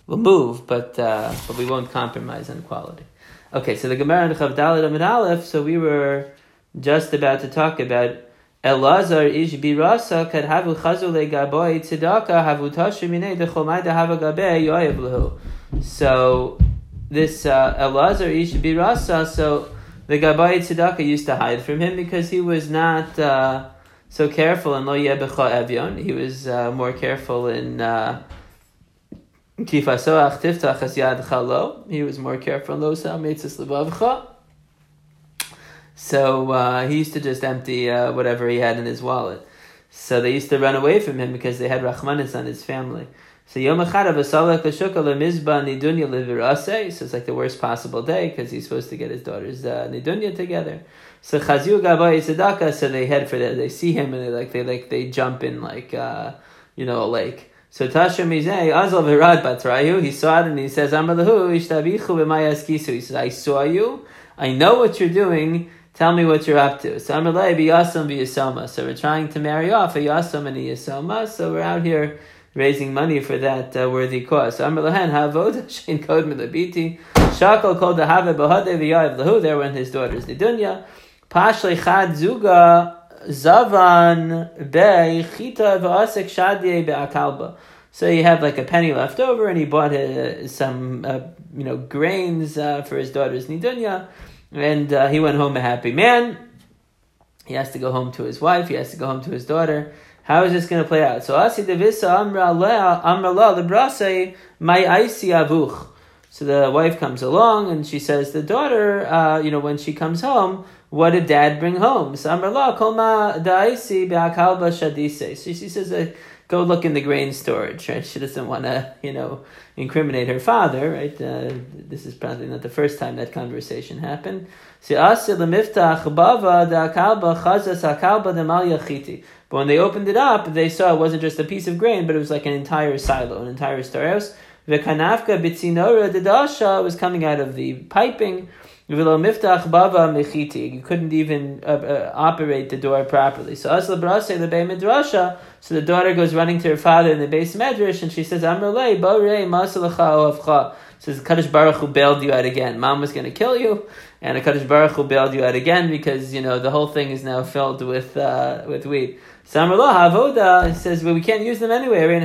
we'll move, but we won't compromise on quality. Okay, so the Gemara in Chav Daled Amud Aleph. So we were just about to talk about Elazar ish birasa kad havu chazu legaboy tzedaka havu tashiminei dechomai dehava gabe yoyev lehu. So this Elazar ish birasa. So the Gabai Tzedakah used to hide from him because he was not so careful in Lo Yebecha Evyon. He was more careful in Kifasoach Tiftach As Yad Chalo. He was more careful in Lo Sa Meitzis Levavcha. So he used to just empty whatever he had in his wallet. So they used to run away from him because they had Rachmanis on his family. So Yom Echad Avasalek L'Shukah L'Mizbah Nidunya L'Viraseh. So it's like the worst possible day because he's supposed to get his daughter's Nidunya together. So Chazu Gavai Tzedakah. So they head for that. They see him and they jump in like a lake. So Tasha Mizeh Azal Virad Batrayu. He saw it and he says Amar Lahu Ishtabichu B'Mayaskisu. He says, I saw you. I know what you're doing. Tell me what you're up to. So Amar Lei B'Yasam B'Yasoma. So we're trying to marry off a Yasam and a Yasoma. So we're out here raising money for that worthy cause. So Amar Lahen Havod Shein Kod Milabiti Shakal Kol Dahave Bahade V'Yav Lahu. There went his daughter's Nidunya. Pashle Chad Zuga Zavan Be Chita V'Asek Shadye Be'Akalba. So he had like a penny left over, and he bought some grains for his daughter's Nidunya, and he went home a happy man. He has to go home to his wife. He has to go home to his daughter. How is this going to play out? So Asi Devisa Amra La Lebrase My Aisi Avuch. So the wife comes along and she says, the daughter, when she comes home, what did dad bring home? So Amra La Kolma Da'isi Be'akalba Shadise. So she says, go look in the grain storage, right? She doesn't want to, incriminate her father, right? This is probably not the first time that conversation happened. But when they opened it up, they saw it wasn't just a piece of grain, but it was like an entire silo, an entire storehouse. The kanafka bitzinora dedasha was coming out of the piping. You couldn't even operate the door properly. So Asla Brase the Beit Midrasha. So the daughter goes running to her father in the base medrash, and she says, Amrulei Borei Masalacha Oavcha. Says Kadosh Baruch Hu bailed you out again. Mom was going to kill you, and Kadosh Baruch Hu bailed you out again because the whole thing is now filled with wheat. So Amrullah Havoda says, well, we can't use them anyway. So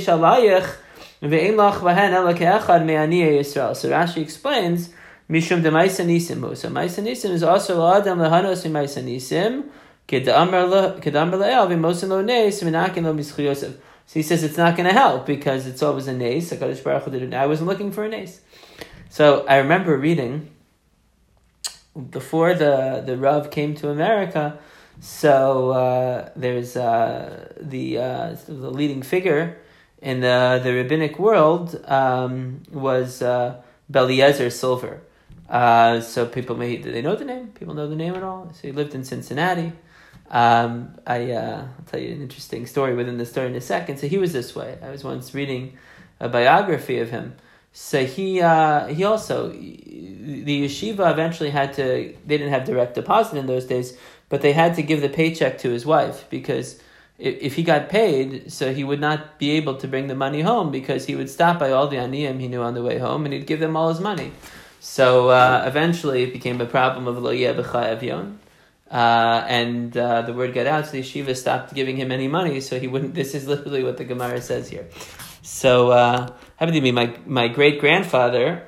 Rashi explains. Mishum de Maisa Nisim. So Maisa Nisim is also Adam Lahanos in Maisa Nisim. Kedamar Le'el v'Mosin Lo Neis v'Nakin Lo Mischul Yosef. So he says it's not going to help because it's always a Neis. HaKadosh Baruch Hu didn't. I wasn't looking for a Neis. So I remember reading before the Rav came to America. So there's the leading figure in the rabbinic world was Beliezer Silver. So people do they know the name? People know the name at all? So he lived in Cincinnati. I'll tell you an interesting story within the story in a second. So he was this way. I was once reading a biography of him. So he also, the yeshiva eventually they didn't have direct deposit in those days, but they had to give the paycheck to his wife because if he got paid, so he would not be able to bring the money home because he would stop by all the aniyim he knew on the way home and he'd give them all his money. So eventually it became a problem of lo yebecha evyon, and the word got out, so the yeshiva stopped giving him any money, so he wouldn't. This is literally what the Gemara says here. So happened to be my great grandfather,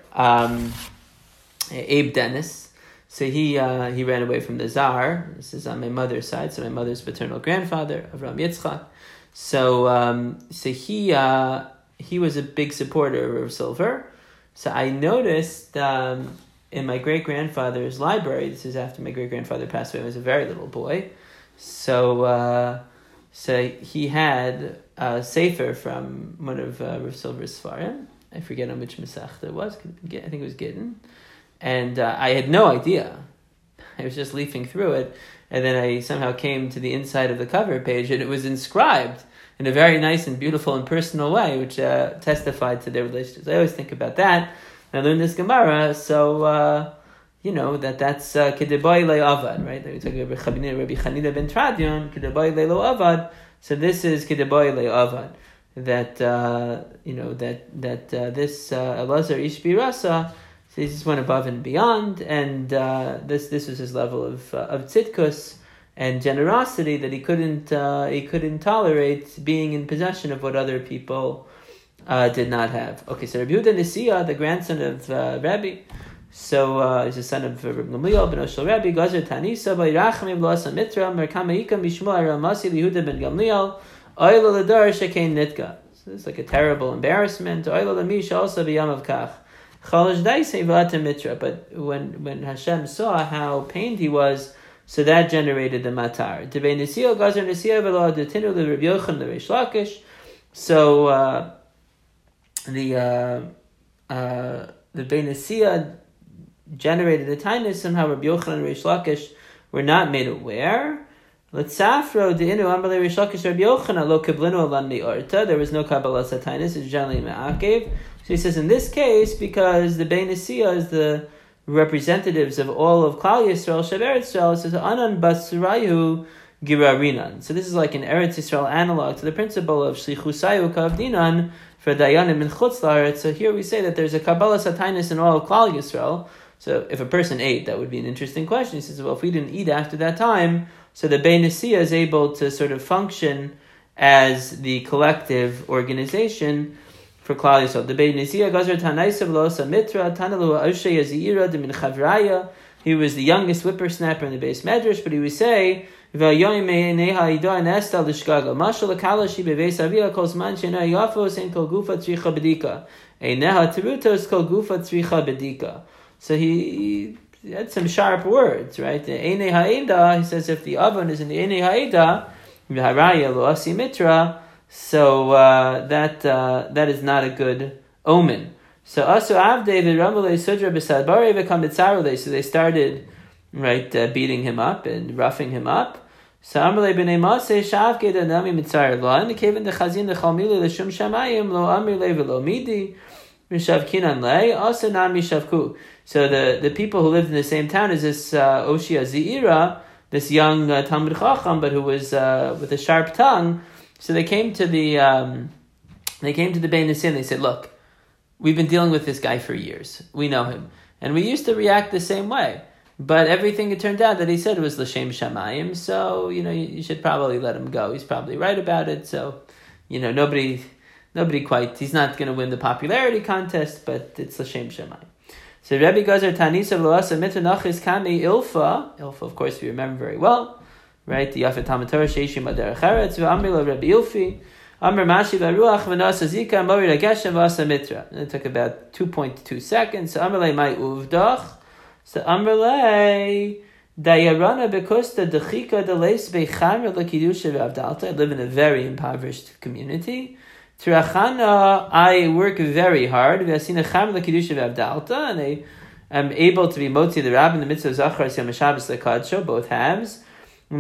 Abe Dennis. So he ran away from the Tsar. This is on my mother's side, so my mother's paternal grandfather, Avram Yitzchak. So he was a big supporter of silver. So I noticed in my great-grandfather's library, this is after my great-grandfather passed away, I was a very little boy, so he had a sefer from one of Rav Silver's Sfarim. I forget on which Masechta it was. I think it was Gittin. And I had no idea. I was just leafing through it, and then I somehow came to the inside of the cover page, and it was inscribed in a very nice and beautiful and personal way, which testified to their relationships. I always think about that. I learned this Gemara, so that's Kedeboy Le Avad, right? We talk about Rabbi Chanina ben Tradion, Kedeboy Le Lo Avad. So this is Kedeboy Le Avad. that this Elazar Ish Birasa, so he just went above and beyond, and this was his level of tzidkus and generosity, that he couldn't tolerate being in possession of what other people did not have. Okay, so Rabbi Yehuda Nisiya, the grandson of Rabbi, so he's the son of Rabbi Gamliel ben Oshel Rabbi, Gazer Tanisa, Vayirachamim lo asa mitra, Merkamaika Mishmua Ramasi Yehuda ben Gamliel, Oyla Ladar Shekein Nitka. So it's like a terrible embarrassment. Oyla Lamish also b'yam of Kach. Chalash Daisei V'ata Mitra. But when Hashem saw how pained he was, so that generated the matar. Debei Nisiya Gazer Nisiya v'lo Detinu l'Rabbi Yochanan l'Reish Lakish. So the Beit Nisiya generated the tinus. Somehow Rabbi Yochanan and Reish Lakish were not made aware. L'tzafro de'inu amalei Reish Lakish Rabbi Yochanan lo kiblinu alan mi'orta. There was no kabbalah satinus. It's generally me'akev. So he says in this case, because the Beit Nisiya is the representatives of all of Klal Yisrael, Shev Eretz Yisrael, it says anan basurayu girarinan. So this is like an Eretz Yisrael analog to the principle of shlichusayu kavdinan for dayanim in chutz la'aretz. So here we say that there's a kabbalah satinus in all of Klal Yisrael. So if a person ate, that would be an interesting question. He says, well, if we didn't eat after that time, so the Beit Nisiya is able to sort of function as the collective organization for Klal Yisrael. The Beit Nisiya Gazer Tanaisav Losa Mitra Tanalu Oshe Yazira de Min Chavraya. He was the youngest whippersnapper in the base medrash, but he would say, "V'ayoyim neha ida nesta l'shgaga mashal kalashi beveis avia kol zman shena yafos en kol gufa tzricha bedika neha terutos kol gufa tzricha bedika." So he had some sharp words, right? The Einei Ha'eda, he says, if the oven is in the Einei Ha'eda, V'haraya lo asi mitra, so that is not a good omen. So asu avdei v'ramalei sudra b'sadbari v'kamitzarulei. So they started, right, beating him up and roughing him up. So amalei b'nei maseh shavke danami mitzar lo. And the kevin the chazin the chalmili l'shum shamayim lo amri le v'lo midi mishavkinan le asa nami shavku. So the people who lived in the same town as this Oshia Zeira, this young Talmid Chacham, but who was with a sharp tongue. So they came to the Beit Nisiya and they said, "Look, we've been dealing with this guy for years. We know him, and we used to react the same way. But everything, it turned out that he said was l'shem shamayim. So you should probably let him go. He's probably right about it. So nobody quite. He's not going to win the popularity contest, but it's l'shem shamayim." So Rebbe Gazer Tanisa V'Loasa Mitanachis Kami Ilfa. Ilfa, of course, we remember very well, right? The Yafet Talmud Torah Sheishim Ader Cheretz V'Amri Lo Rebbe Ilfi Amr Mashi V'Ruach V'Nasa Zika Mori Rageshem V'Asa Mitra. And it took about 2.2 seconds. So Amr Le Mai Uvdach. So Amr Le Dayarana Bekusta Dechika Deles Bechamr L'Kidusha V'Avdalta. I live in a very impoverished community. Tirachana, I work very hard. And I am able to be moti the rab in the midst of Zachar Yom Shabbos Lekadsho, both halves. So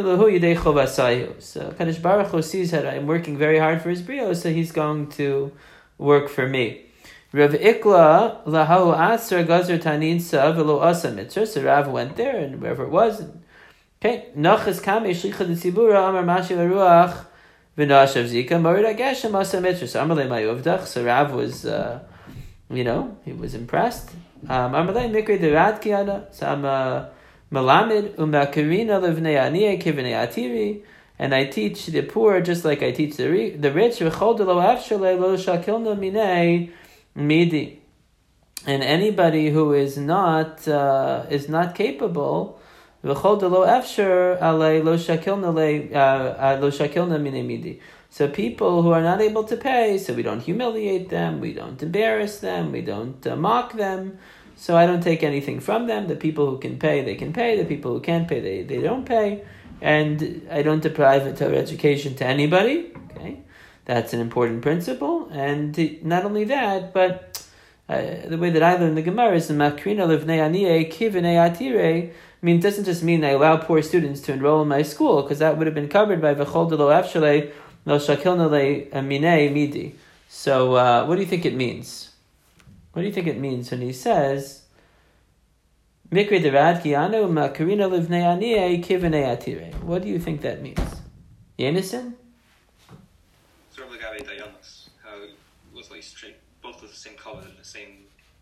Kadosh Baruch Hu sees that I am working very hard for his brio, so he's going to work for me. Rav Ikla lahahu asar gazer taninsa v'lo asa mitzvah. So Rav went there, and wherever it was. Okay, nachas kamei shlicha d'tzibura amar mashi v'ruach. So Rav was, he was impressed. And I teach the poor just like I teach the rich. And anybody who is not capable, so people who are not able to pay, so we don't humiliate them, we don't embarrass them, we don't mock them. So I don't take anything from them. The people who can pay, they can pay. The people who can't pay, they don't pay. And I don't deprive a Torah education to anybody. Okay, that's an important principle. And not only that, but the way that I learn the Gemara is makrina livnei aniyeh kivnei atire. I mean, it doesn't just mean I allow poor students to enroll in my school, because that would have been covered by v'chol delo afshalei lo shakilna le minei midi. So, what do you think it means? What do you think it means when he says mikre derad kianu makarina livnei aniyeh kivnei atire? What do you think that means? Yenison? Certainly got Agave Dayanas, how it was like straight, both of the same color and the same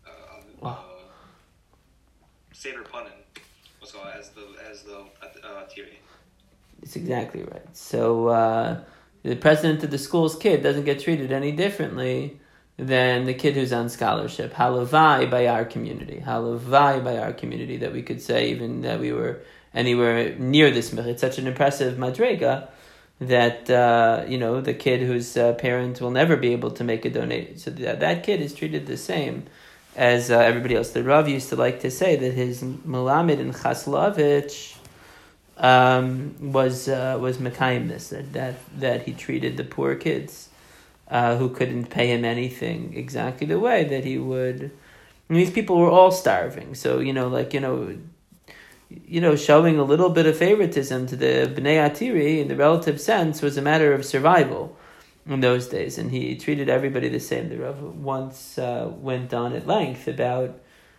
Seder Panin was as the Tiri. It's exactly right. So the president of the school's kid doesn't get treated any differently than the kid who's on scholarship. Halavai by our community. Halavai by our community, that we could say even that we were anywhere near this. It's such an impressive madrega that the kid whose parent will never be able to make a donation. So that kid is treated the same as everybody else. The Rav used to like to say that his Melamed in Chaslovich was Mekayim this, that he treated the poor kids who couldn't pay him anything exactly the way that he would. And these people were all starving, so showing a little bit of favoritism to the Bnei Atiri in the relative sense was a matter of survival in those days, and he treated everybody the same. The Rav once went on at length about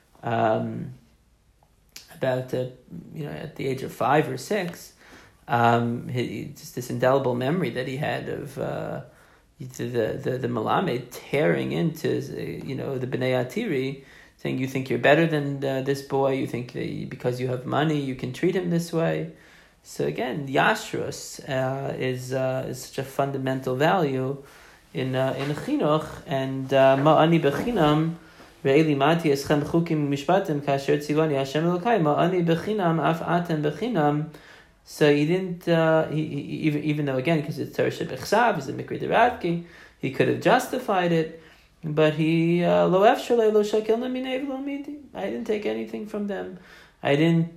at the age of 5 or 6, just this indelible memory that he had of the Melamed tearing into the Bnei Atiri, saying, you think you're better than this boy, you think that because you have money you can treat him this way. So again, Yashrus is such a fundamental value in chinuch, and ma'ani bechinam ve'eli mati eschem chukim mishpatim kasher tzivani Hashem Elokai ma'ani bechinam af atem bechinam. So he didn't even though again because it's Torah shebechsav, is a mikri deradki, he could have justified it, but he lo efshalei lo shakel naminei v'lo midi. I didn't take anything from them. I didn't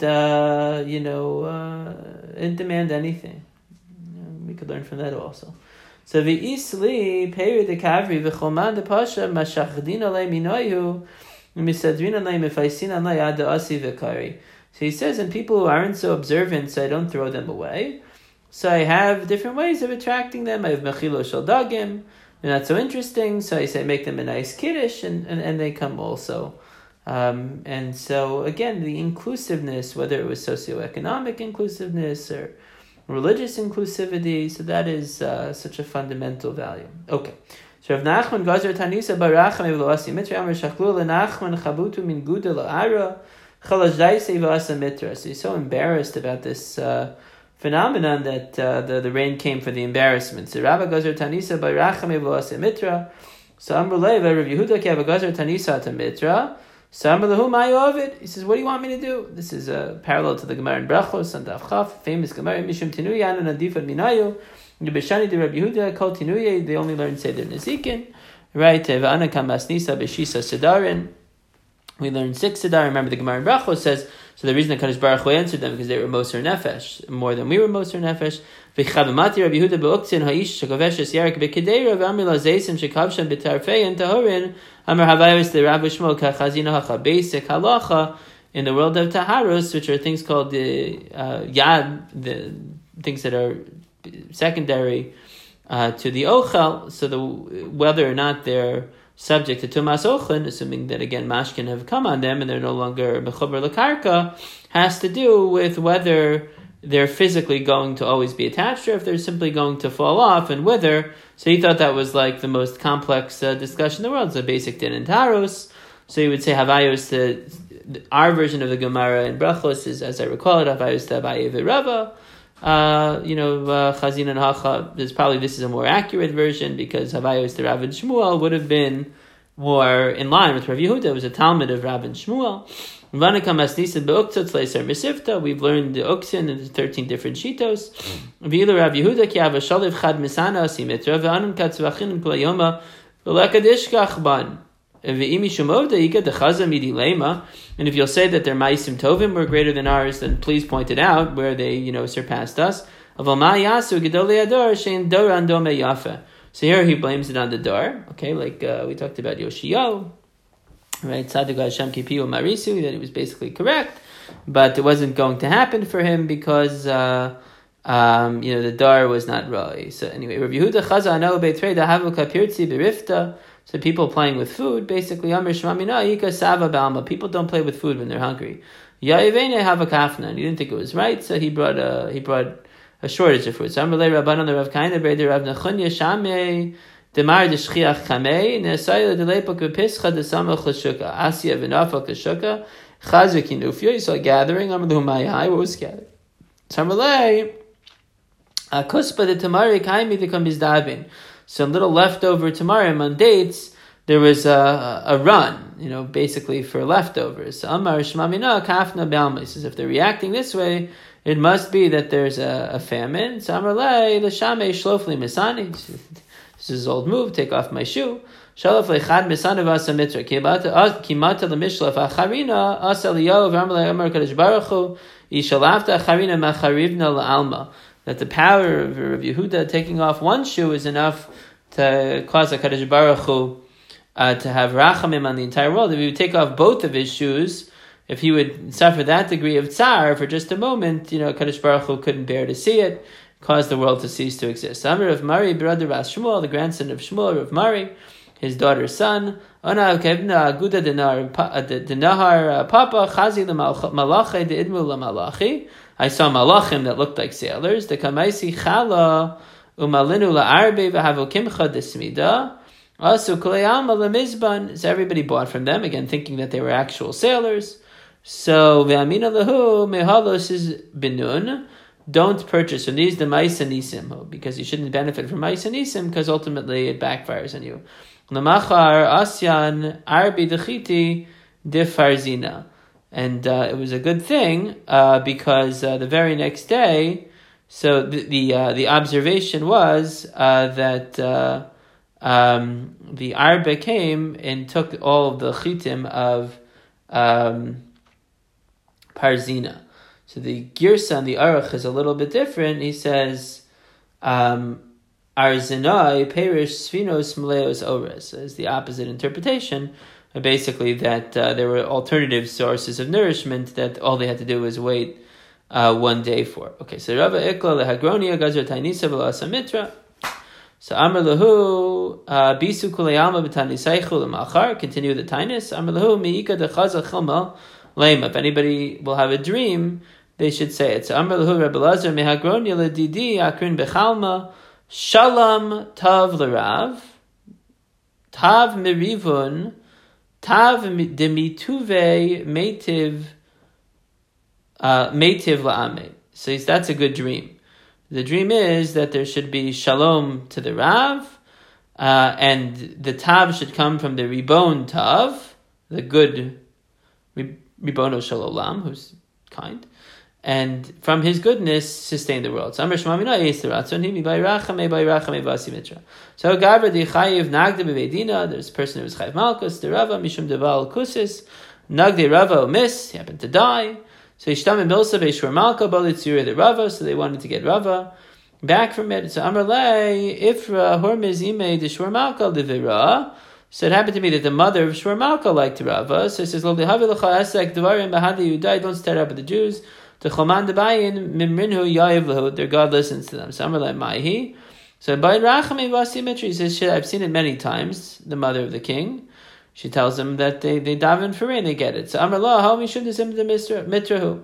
didn't demand anything. We could learn from that also. So v'isli peri de kavri v'choman de pasha mashachdin alei minoyu misadrin alei mefaisin alei ad asi v'kari. So he says, and people who aren't so observant, so I don't throw them away. So I have different ways of attracting them. I have mechilo shel dagim. They're not so interesting, so I say make them a nice kiddush, and they come also. And so again, the inclusiveness, whether it was socioeconomic inclusiveness or religious inclusivity, so that is such a fundamental value. Okay. So Rav Nachman Gazer Tanisa Baracham Evlo Asi Mitra Amar Shachlu LeNachman Chabutu Min Guda LaAra Chalaj Daisei V'Asa Mitra. So he's so embarrassed about this phenomenon that the rain came for the embarrassment. So Rabbi Gazer Tanisa Baracham Evlo Asi Mitra. So Amr Leva Rav Yehuda Ki Ava Gazer Tanisa Ata Mitra. He says, what do you want me to do? This is a parallel to the Gemara in Brachos and Daf Chaf, famous Gemara, Mishum Tinuya Anu Nadifad Minayu, Yubeshani de Rabbi Yehuda, Kol Tinuya, they only learn Seder Nezikin, right? V'ana Kamasnisa Beshisa Sedarin. We learned 6 Sedarin. Remember the Gemara in Brachos says, so the reason that HaKadosh Baruch Hu answered them because they were Moser Nefesh, more than we were Moser Nefesh. V'chavamati Rabbi Yehuda be'uktzin ha'ish shekoveshes yarik be'kedeira v'amila zeisim shekavshan b'tarfein tahorin amar havayos the Rabbi Shmuel kachazina hacha basic halacha in the world of taharos, which are things called the yad, the things that are secondary to the ochel. So whether or not they're subject to tumas ochen, assuming that again mashkin have come on them and they're no longer mechuber lakarka, has to do with whether they're physically going to always be attached or if they're simply going to fall off and wither. So he thought that was like the most complex discussion in the world. So basic din and taros. So he would say havayos, our version of the Gemara in Brachos is, as I recall it, havayos to Abaye v'Rava. Chazin and Hacha, this is a more accurate version because Havayos to Rav and Shmuel would have been more in line with Rav Yehuda. It was a Talmud of Rav and Shmuel. We've learned the Uksin in the 13 different shitos. V'ila Rav Yehuda ki ava shaliv chad misana asimitra v'anun katzvachin k'layoma v'lakadishkach ban. And if you'll say that their ma'asim tovim were greater than ours, then please point it out where they, surpassed us. So here he blames it on the door. Okay, like we talked about Yoshio, right? Tzaddik Hashem kipiu marisu, that he was basically correct, but it wasn't going to happen for him because the door was not right. So anyway, Rav Yehuda chaza anahu beitrei dahavu kapirtzi berifta. So people playing with food, basically, people don't play with food when they're hungry. He didn't think it was right, so he brought a shortage of food. So Demar de Shchiach Kamei, Nesayla de Lepok Pischa de Samach Lashuka, Asya Vinafak Lashuka, Chazak Inufio, you saw a gathering, Amalumayai, what was gathering? Tamalei, Kuspa de Tamari Kaimi de Kamizdabin. Some little leftover Tamarim on dates, there was a run, basically for leftovers. So Amar Shmamina Kafna Balma. He says, if they're reacting this way, it must be that there's a famine. So Amar Lei, Lashame Shlofli Misani. This is old move, take off my shoe. Shalaf lechad misanav asa mitra. Kimata lemishlaf acharina asa liyav amalei amar kadosh baruch hu yishalafta acharina macharivna la'alma. That the power of Rav Yehuda taking off one shoe is enough to cause a kadosh baruch hu to have rachamim on the entire world. If he would take off both of his shoes, if he would suffer that degree of tsar for just a moment, kadosh baruch hu couldn't bear to see it. Caused the world to cease to exist. Amr of Mari, brother Ras Shmuel, the grandson of Shmuel of Mari, his daughter's son. Ona kevna aguda denahar papa chazi malachi de idmu malachi. I saw malachim that looked like sailors. The kamaisi chala umalinu laarbe v'havokimcha desmida. Also kuleyalma lemizban. So everybody bought from them again, thinking that they were actual sailors. So ve'amina lahu mehalos is binun. Don't purchase from these the Maisa Nisim, because you shouldn't benefit from Maisa Nisim, because ultimately it backfires on you. Lamachar Asyan Arbi Dechiti Difarzina. And it was a good thing, because the very next day, so the observation was that the Arba came and took all of the chitim of Parzina. So the Girsa and the Aruch is a little bit different. He says, Arzinai Perish Sfinos Maleos Ores is the opposite interpretation. Basically, that there were alternative sources of nourishment that all they had to do was wait one day for. Okay, so Rava Ikla Lehagronia Gazar Tainisa Velasa Mitra. So Amar Lahu Bisu Kuleyalma B'Tanisaychu L'Machar. Continue the Tainis. Amar Lahu Miika Dechaza Chilma Lema. If anybody will have a dream, they should say it. So Amar Lahu Rebbe Lazar Mehagronia Ledidi Akrin Bechalma Shalom Tav L'Rav Tav Merivun Tav Demituve Meitiv La'ame. So that's a good dream. The dream is that there should be Shalom to the Rav, and the Tav should come from the Ribon Tav, the good Ribono Shalom, who's kind, and from his goodness sustain the world. So Gabra the Chayiv Nagda Bevedina, there's a person who was Chayiv Malkus, the Rava Mishum Deval Kusis, Nagde Rava Omis, he happened to die. So Ishtam and Bilsa Beishwar Malka Balitzura the Rava, so they wanted to get Rava back from it. So Amarle Ifra Hormiz Ime the Shwar Malka Livira. So it happened to me that the mother of Shwar Malka liked Rava. So it says, don't stir up with the Jews. The Choman Debayin Mimrinhu Yayiv Lahu, their God listens to them. So Amarle Maihi. So Bayin Rachami Vasi Mitri says, I've seen it many times, the mother of the king. She tells them that they daven for rain, they get it. So Amarla, how we should assume the mitrahu.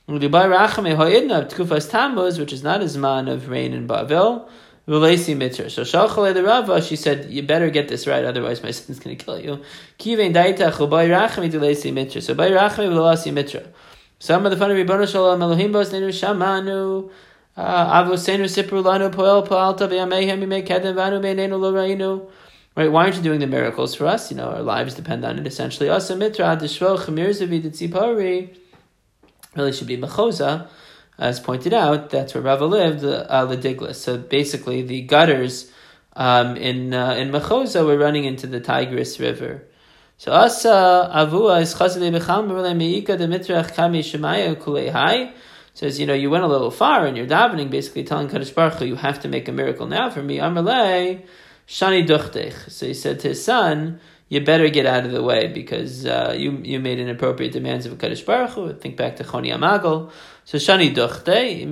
Tkufas Tammuz, which is not a zman of rain in Bavel, V'leisi mitra. So Shalchale the Rava, she said, you better get this right, otherwise my son's going to kill you. Kivein daitach u'bai rachmi t'leisi mitra. So bai rachmi v'lasi mitra. Some of the fun of Ribono Shalom Elohim bos nenu shamanu avosenu sipru lanu poel poalta v'yamehem yimei kedem vanu beinenu lo ra'inu. Right? Why aren't you doing the miracles for us? Our lives depend on it, essentially. Asa mitra deshvo chamir zavid tzipari really should be mechoza, as pointed out. That's where Rava lived, Lediglis. So basically, the gutters in mechoza were running into the Tigris River. So asa avua is chazile becham meika de mitrach kami shemaya kulei. Says, you went a little far in your davening, basically telling Kadosh Baruch Hu, you have to make a miracle now for me. Amalei. Shani duchtech. So he said to his son, you better get out of the way because you made inappropriate demands of a Kadosh Baruch Hu. Think back to Choni Amagal. So Shani duchtech.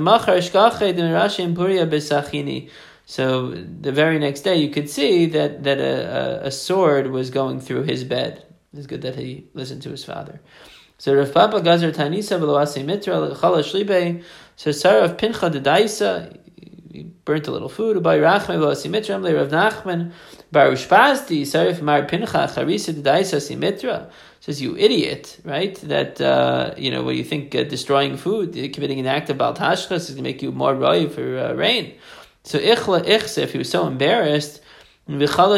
So the very next day you could see that a sword was going through his bed. It's good that he listened to his father. So Rav Papa Gazar Tanisa V'loase Mitra Chala Shlibe. So Sarah of Pincha de Daisa. he burnt a little food. By Rachman v'osimitra le Rav Nachman bar Ushpazdi Sarif Mar Pincha Charisa D'Daisa Simitra. Says, you idiot, right? That what you think destroying food, committing an act of Bal Tashchas is going to make you more roy for rain. So Ichla Ichsef, he was so embarrassed. So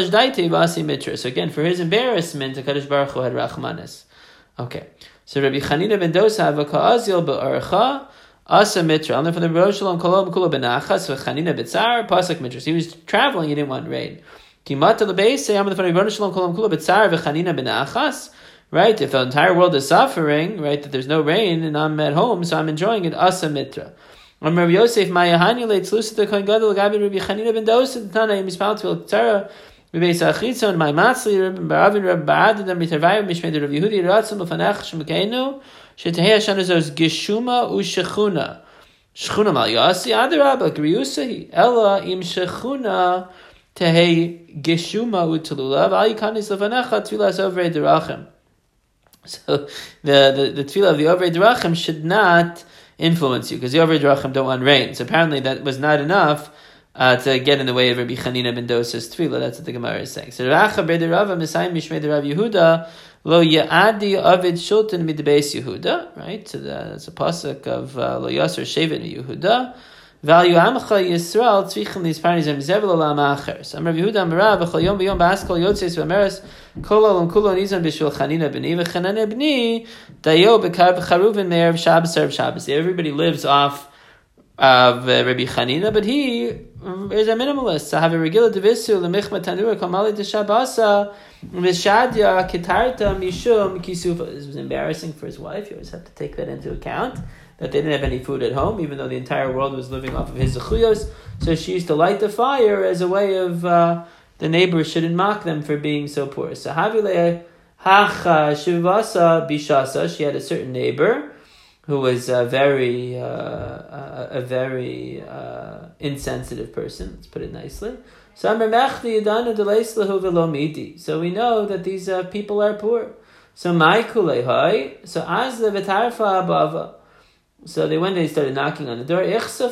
again, for his embarrassment, the Kadosh Baruch Hu had Rachmanis. Okay. So Rabbi Chanina ben Dosa v'ka'azil ba'archa asa mitra. Only from the Rosh Shalom kolom kula benachas v'Chanina b'tzar pasuk mitra. He was traveling, he didn't want rain. Kimata lebeisei am the from the Rosh Shalom kolom kula b'tzar v'Chanina benachas. Right, if the entire world is suffering, right, that there's no rain, and I'm at home, so I'm enjoying it. Asa mitra. Am Rabbi Yosef ma'yahani leitzlusa the kohen gadol gabi Rabbi Chanina ben Dosa the Tana mispal tefillah tzara. Rabbi Sachitzon my matzli Rabbi Baravin Rabbi Baad and Mitarvayu Mishmei Rabbi Yehudi Ratzon Lefanach Shemkeinu Shetehei Hashanazos Geshuma u'Shechuna Shechuna mal Yasi Adarabba Griusahi Ella im Shechuna Tehei Geshuma u'Telulav Al Yikanis Lefanecha Tfilas Ovrei Derachim. So the tefillah of the Ovrei Derachim should not influence you because the Ovrei Derachim don't want rain. So apparently that was not enough to get in the way of Rabbi Chanina ben Dosa's tefillah. That's what the Gemara is saying. So Racha b'der Rava Messiah Mishmei de Rav Yehuda lo ya'adi avid shultan midbeis Yehuda. Right. So that's a pasuk of lo yaser shevet Yehuda. Value amcha Yisrael tzvichim these parties am zevel olam acher. So Rav Yehuda Amarav v'chol yom b'yom ba'askol yotzes v'ameres kol olam kulo nizam b'shul Chanina b'ni v'Chanina b'ni dayo b'kar v'charuvin me'er v'Shabbos erev Shabbos. Everybody lives off of Rabbi Chanina, but he is a minimalist. So have a regular devisu lemichma tanura kamali deshabasa v'shadya kitarta mishum kisufa. This was embarrassing for his wife. You always have to take that into account, that they didn't have any food at home, even though the entire world was living off of his zechuyos. So she used to light the fire as a way of the neighbors shouldn't mock them for being so poor. So havile hacha shivasa bishasa. She had a certain neighbor who was a very insensitive person. Let's put it nicely. So we know that these people are poor. So as the v'tarfa abava. So they started knocking on the door.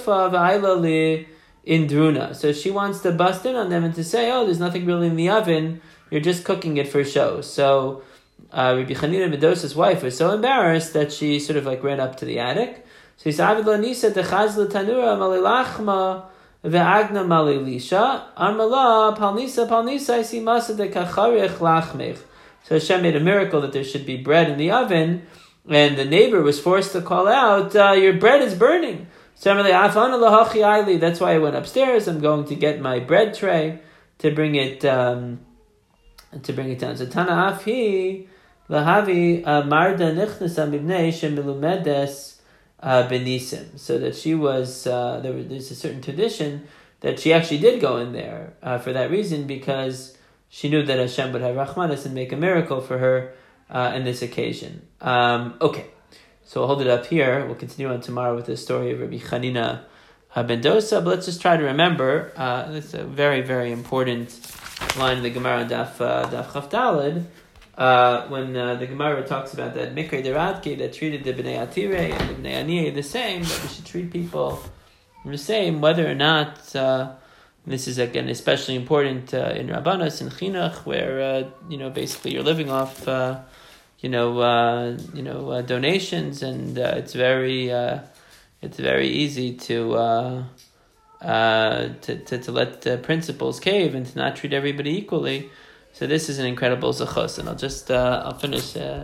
Indruna. So she wants to bust in on them and to say, oh, there's nothing really in the oven. You're just cooking it for show. So Rabbi Chanina ben Dosa's wife was so embarrassed that she sort of ran up to the attic. So he said, Avid lo nisa techaz l'tanura malilachma ve'agna malilisha armala palnisa isi masa dekacharech lachmech. So Hashem made a miracle that there should be bread in the oven, and the neighbor was forced to call out, your bread is burning. So that's why I went upstairs. I'm going to get my bread tray to bring it down. So Tana Afi Lahavi Marda Nichnasa Mibnei Shemilumedes Benisim. So that she was there's a certain tradition that she actually did go in there for that reason, because she knew that Hashem would have Rachmanis and make a miracle for her in this occasion. Okay. So we'll hold it up here. We'll continue on tomorrow with the story of Rabbi Chanina ben Dosa. But let's just try to remember, it's a very, very important line in the Gemara Daf Chaf Daled, when the Gemara talks about that Mikra Deradke that treated the Bnei Atire and the Bnei Aniyah the same, that we should treat people the same, whether or not, this is again especially important in Rabbanos and Chinuch, where basically you're living off donations, and it's very easy to let principles cave and to not treat everybody equally. So this is an incredible zechus, and I'll finish.